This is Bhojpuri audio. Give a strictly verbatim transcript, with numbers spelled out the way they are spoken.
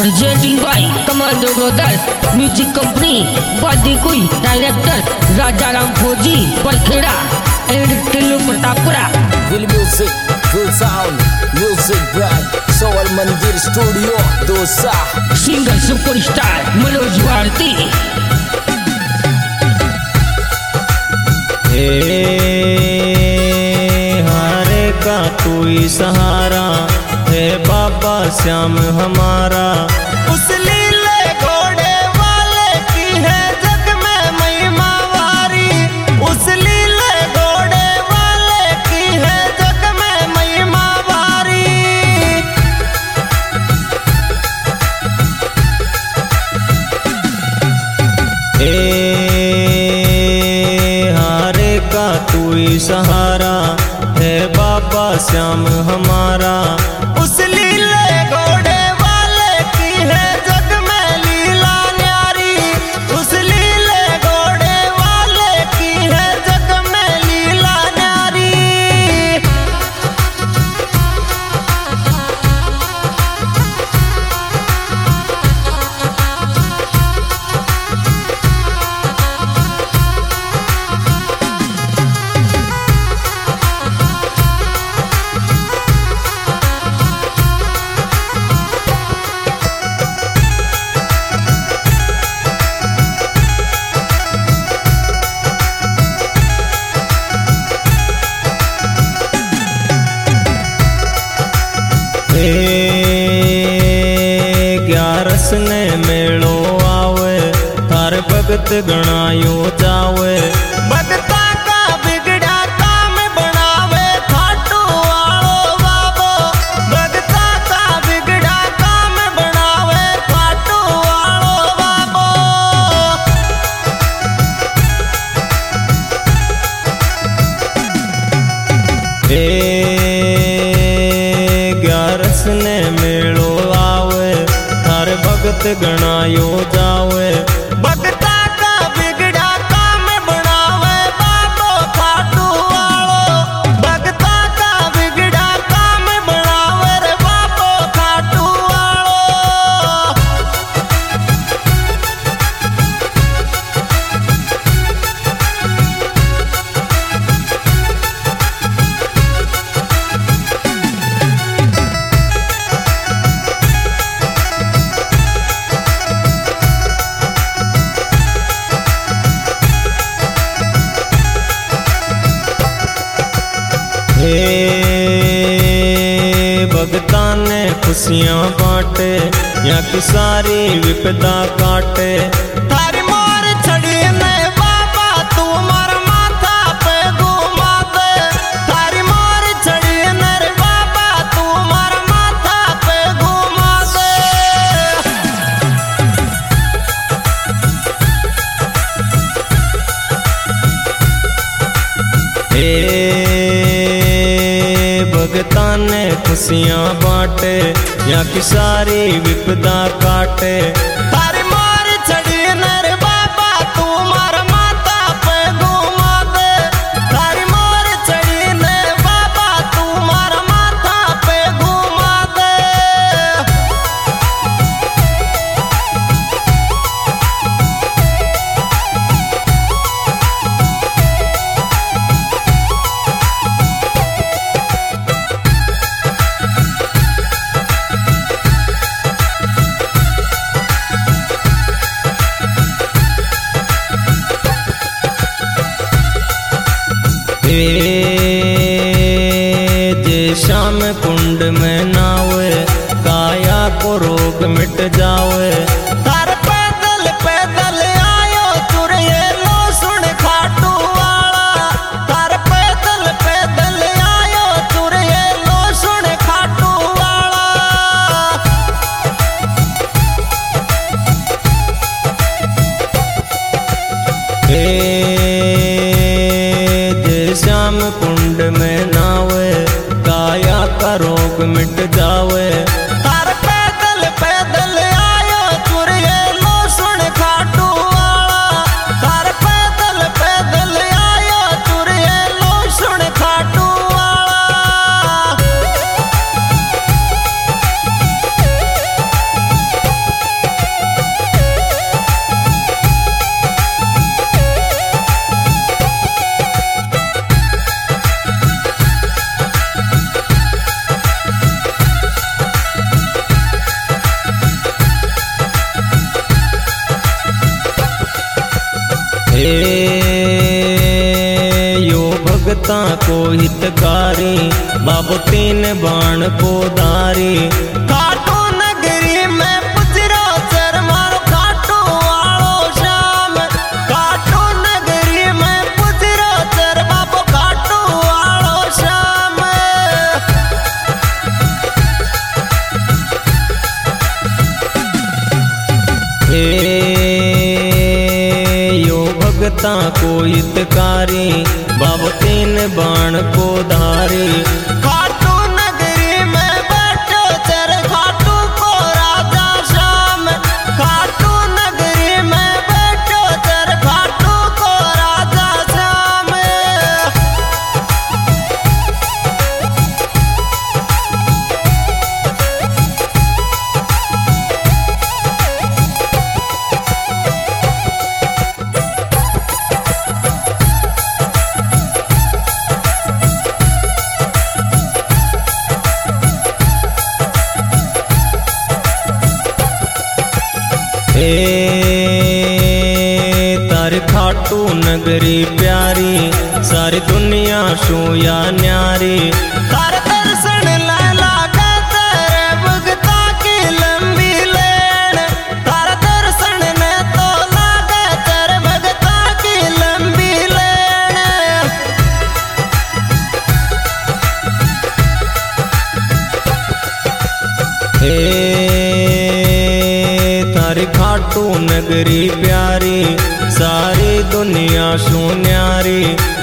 presenting by Commando Brothers Music Company, Badi Kui, Director Rajaram Fauji, Parkheda, and Tillu Pratapura. Good music, good sound, music brand, Soul Mandir Studio, Dosa. Singer Superstar Manoj Bharti. हारे का तू ही सहारा है बाबा श्याम हमारा। उस लीले घोड़े वाले की है जग में महिमा वारी। उस लीले घोड़े वाले की है जग में महिमा वारी। तू ही सहारा है बाबा श्याम हमारा। उस लीले घोड़े वाले की है जग में लीला न्यारी। उस लीले घोड़े वाले की है जग में लीला न्यारी। ग्यारस ने मेलो आवे थार भगत गणायो जावे। भगता का बिगड़ा काम बनावे खाटू वालो बाबो। भगता का बिगड़ा काम बनावे खाटू वालो बाबो। हे ग्यारस ने मेलो आवे थार भगत गणायो जावे। भगता का बिगड़ा काम बनावे बाबो खाटू वालो। भगता का बिगड़ा काम बनावे रे बाबो खाटू वालो। भगता ने खुशियां बांटे या कि सारी विपदा काटे। थारी मोर छड़ी ने बाबा तू मार माथा पे घुमा दे। थारी मोर छड़ी ने रे बाबा तू मार माथा पे घुमा दे। भगता ने खुशियां बांटे या कि सारी विपदा काटे। थारी मोर छड़ी ने रे बाबा तू मार माथा पे घुमा दे। थारी मोर छड़ी ने बाबा तू मार माथा पे घुमा दे। जे श्याम कुंड में नावे काया को रोग मिट जावे। तार पैदल पैदल आयो तुरे लो सुन खाटू वाला। तार पैदल पैदल आयो तुरे लो सुन खाटू वाला। श्याम कुंड में नावे काया का रोग मिट जावे। तार पैदल पैदल आयो तुरे लो सुन खाटू वाला। तार पैदल पैदल आयो तुरे लो सुन खाटू वाला। भगता को हितकारी, बाबू तीन बाण को धारी। खाटू नगरी में पुजरो चर मारो खाटू वालो श्याम, खाटू नगरी में पुजरो चर बाबू खाटू वालो श्याम। हे यो भगता को हितकारी, बाबू तीन बाण को धारी। खाटू नगरी में बैठो चर खाटू को राजा श्याम, खाटू नगरी में बैठो चर खाटू को राजा श्याम। तार खाटू नगरी प्यारी, सारी दुनिया शू या न्यारी। तार दर्शन ला लागे तेरे भगता की लंबी लेन, तार दर्शन ने तो लागे तेरे भगता की लंबी लेन। तारी खाटू नगरी प्यारी, सारी दुनिया शू न्यारी।